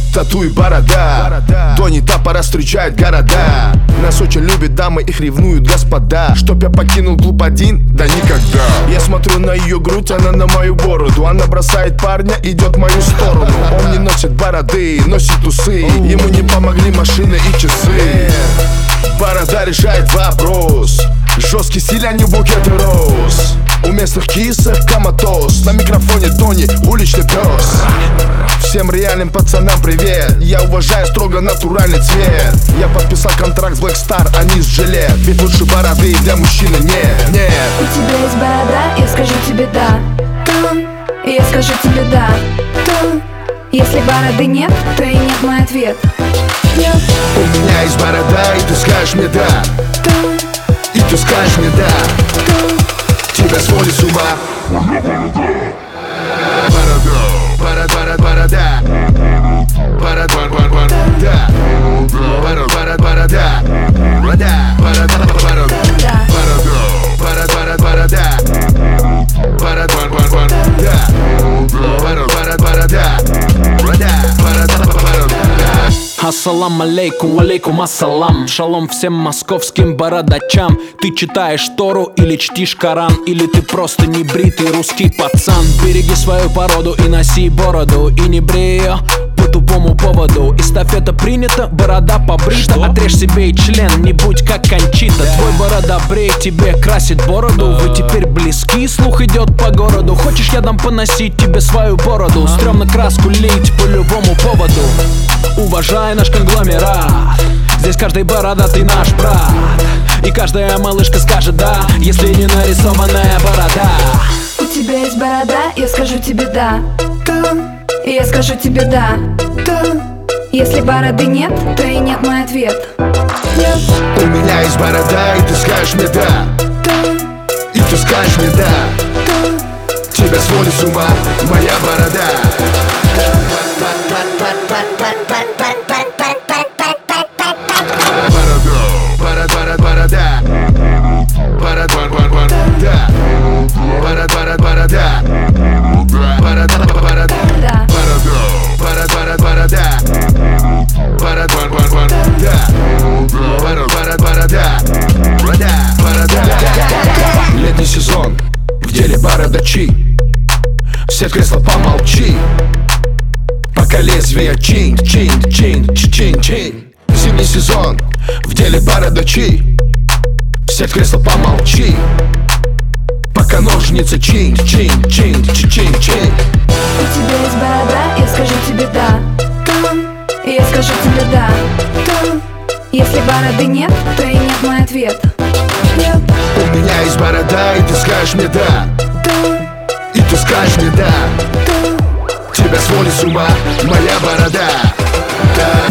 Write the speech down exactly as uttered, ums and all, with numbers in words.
тату и борода. Тони Тапора встречает города. Нас очень любят дамы, их ревнуют господа. Чтоб я покинул клуб один? Да никогда. Я смотрю на ее грудь, она на мою бороду. Она бросает парня, идет в мою сторону. Он не носит бороды, носит усы. Ему не помогли машины и часы. Борода решает вопрос. Жесткий стиль, а не букеты роз. У местных кисок коматоз. На микрофоне Тони, уличный пес. Всем реальным пацанам привет. Я уважаю строго натуральный цвет. Я подписал контракт с Black Star, а не с Жилет. Ведь лучше бороды для мужчины нет, нет. У тебя есть борода, я скажу тебе да. Я скажу тебе да. Если бороды нет, то и нет мой ответ. Нет. У меня есть борода, и ты скажешь мне да. И ты скажешь мне да. Тебя сводит с ума моя борода. Борода, борода, борода. Борода, борода, борода. Борода, борода, борода. Борода, борода, борода. Борода, борода, борода. Борода, борода, борода. Борода, борода. Борода, борода, борода. Ассалам алейкум, алейкум ассалам. Шалом всем московским бородачам. Ты читаешь Тору или чтишь Коран, или ты просто не бритый русский пацан. Береги свою породу и носи бороду, и не брей ее по тупому поводу. Эстафета принята, борода побрита. Что? Отрежь себе и член, не будь как Кончита. Да. Твой бородобрей тебе красит бороду. Вы теперь близки, слух идет по городу. Хочешь, я дам поносить тебе свою бороду? Стремно краску лить по любому поводу. Уважай наш конгломерат. Здесь каждый бородатый наш брат. И каждая малышка скажет да, если не нарисованная борода. У тебя есть борода, я скажу тебе да. И я скажу тебе да. Если бороды нет, то и нет мой ответ. Нет. У меня есть борода, и ты скажешь мне да. И ты скажешь мне да. Тебя сводит с ума моя борода. Летний сезон, в деле бородачи. Все в кресло помолчи, пока лезвие чин, чин, чин, чин, чин. Зимний сезон, в деле бородачи. Все в кресло помолчи, пока ножницы чин, чин, чин, чин, чин. У тебя есть борода, я скажу тебе да. И я скажу тебе да. Если бороды нет, то и нет мой ответ. Нет. У меня есть борода, и ты скажешь мне да. И ты скажешь мне да. Тебя сводит с ума моя борода.